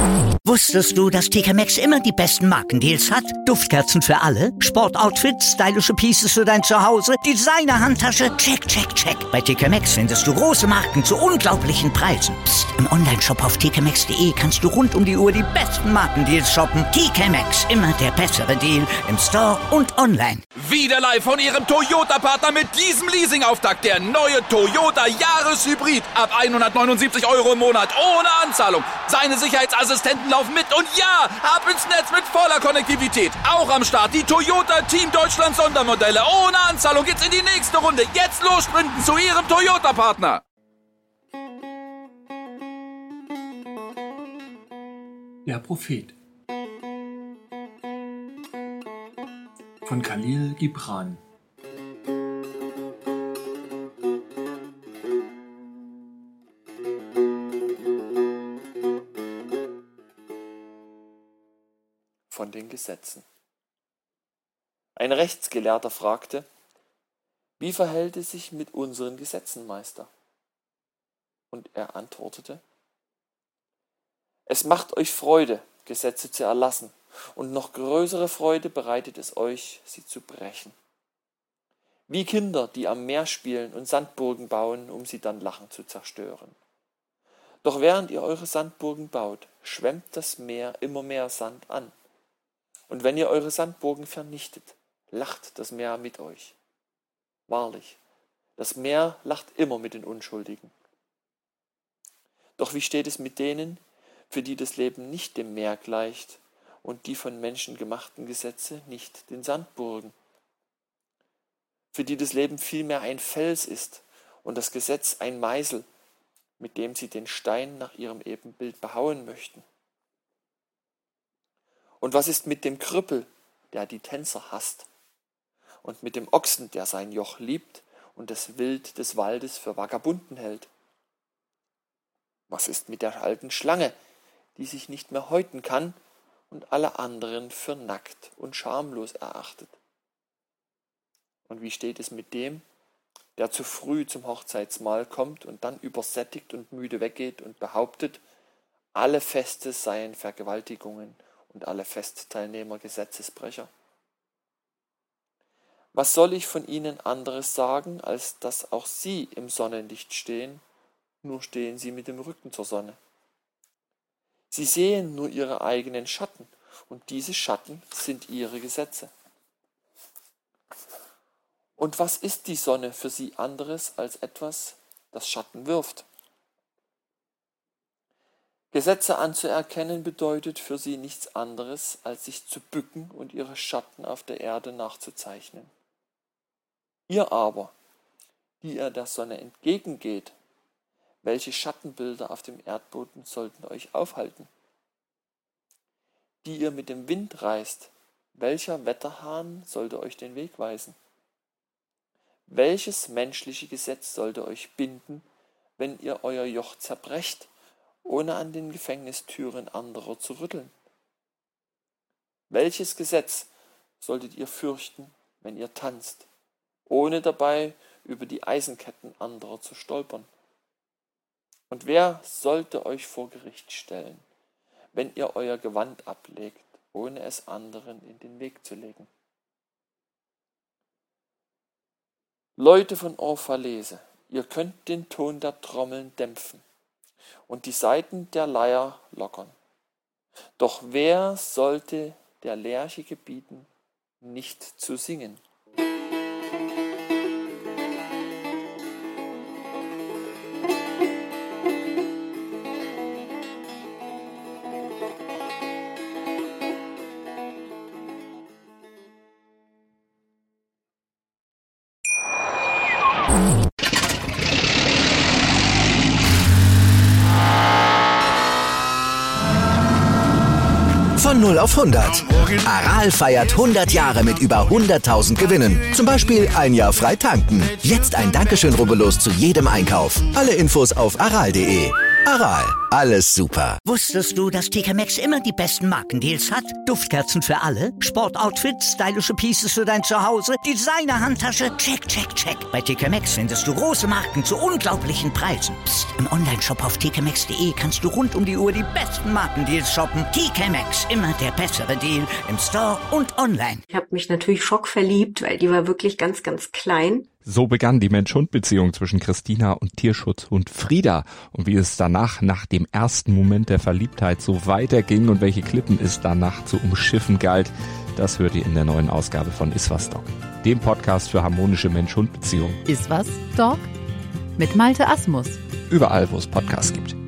Wusstest du, dass TK Maxx immer die besten Markendeals hat? Duftkerzen für alle, Sportoutfits, stylische Pieces für dein Zuhause, Designer-Handtasche, check, check, check. Bei TK Maxx findest du große Marken zu unglaublichen Preisen. Psst. Im Onlineshop auf tkmaxx.de kannst du rund um die Uhr die besten Markendeals shoppen. TK Maxx, immer der bessere Deal im Store und online. Wieder live von Ihrem Toyota-Partner mit diesem Leasing-Auftakt. Der neue Toyota Jahreshybrid. Ab 179 € im Monat. Ohne Anzahlung. Seine Sicherheitsassistenten laufen mit. Und ja, ab ins Netz mit voller Konnektivität. Auch am Start die Toyota Team Deutschland Sondermodelle. Ohne Anzahlung geht's in die nächste Runde. Jetzt los sprinten zu Ihrem Toyota-Partner. Der Prophet von Khalil Gibran. Von den Gesetzen. Ein Rechtsgelehrter fragte: Wie verhält es sich mit unseren Gesetzen, Meister? Und er antwortete: Es macht euch Freude, Gesetze zu erlassen, und noch größere Freude bereitet es euch, sie zu brechen. Wie Kinder, die am Meer spielen und Sandburgen bauen, um sie dann lachend zu zerstören. Doch während ihr eure Sandburgen baut, schwemmt das Meer immer mehr Sand an. Und wenn ihr eure Sandburgen vernichtet, lacht das Meer mit euch. Wahrlich, das Meer lacht immer mit den Unschuldigen. Doch wie steht es mit denen, für die das Leben nicht dem Meer gleicht und die von Menschen gemachten Gesetze nicht den Sandburgen? Für die das Leben vielmehr ein Fels ist und das Gesetz ein Meißel, mit dem sie den Stein nach ihrem Ebenbild behauen möchten. Und was ist mit dem Krüppel, der die Tänzer hasst, und mit dem Ochsen, der sein Joch liebt und das Wild des Waldes für Vagabunden hält? Was ist mit der alten Schlange, die sich nicht mehr häuten kann und alle anderen für nackt und schamlos erachtet? Und wie steht es mit dem, der zu früh zum Hochzeitsmahl kommt und dann übersättigt und müde weggeht und behauptet, alle Feste seien Vergewaltigungen und alle Festteilnehmer Gesetzesbrecher? Was soll ich von ihnen anderes sagen, als dass auch sie im Sonnenlicht stehen, nur stehen sie mit dem Rücken zur Sonne. Sie sehen nur ihre eigenen Schatten, und diese Schatten sind ihre Gesetze. Und was ist die Sonne für sie anderes als etwas, das Schatten wirft? Gesetze anzuerkennen bedeutet für sie nichts anderes, als sich zu bücken und ihre Schatten auf der Erde nachzuzeichnen. Ihr aber, die ihr der Sonne entgegengeht, welche Schattenbilder auf dem Erdboden sollten euch aufhalten? Die ihr mit dem Wind reist, welcher Wetterhahn sollte euch den Weg weisen? Welches menschliche Gesetz sollte euch binden, wenn ihr euer Joch zerbrecht, ohne an den Gefängnistüren anderer zu rütteln? Welches Gesetz solltet ihr fürchten, wenn ihr tanzt, ohne dabei über die Eisenketten anderer zu stolpern? Und wer sollte euch vor Gericht stellen, wenn ihr euer Gewand ablegt, ohne es anderen in den Weg zu legen? Leute von Orphalese, ihr könnt den Ton der Trommeln dämpfen und die Saiten der Leier lockern. Doch wer sollte der Lerche gebieten, nicht zu singen? Von 0 auf 100. Aral feiert 100 Jahre mit über 100.000 Gewinnen. Zum Beispiel ein Jahr frei tanken. Jetzt ein Dankeschön, rubbellos zu jedem Einkauf. Alle Infos auf aral.de. Aral, alles super. Wusstest du, dass TK Maxx immer die besten Markendeals hat? Duftkerzen für alle, Sportoutfits, stylische Pieces für dein Zuhause, Designer-Handtasche, check, check, check. Bei TK Maxx findest du große Marken zu unglaublichen Preisen. Psst. Im Onlineshop auf tkmaxx.de kannst du rund um die Uhr die besten Markendeals shoppen. TK Maxx, immer der bessere Deal im Store und online. Ich habe mich natürlich schockverliebt, weil die war wirklich ganz, ganz klein. So begann die Mensch-Hund-Beziehung zwischen Christina und Tierschutzhund Frieda. Und wie es danach, nach dem ersten Moment der Verliebtheit, so weiterging und welche Klippen es danach zu umschiffen galt, das hört ihr in der neuen Ausgabe von Iswas Dog, dem Podcast für harmonische Mensch-Hund-Beziehungen. Iswas Dog? Mit Malte Asmus. Überall, wo es Podcasts gibt.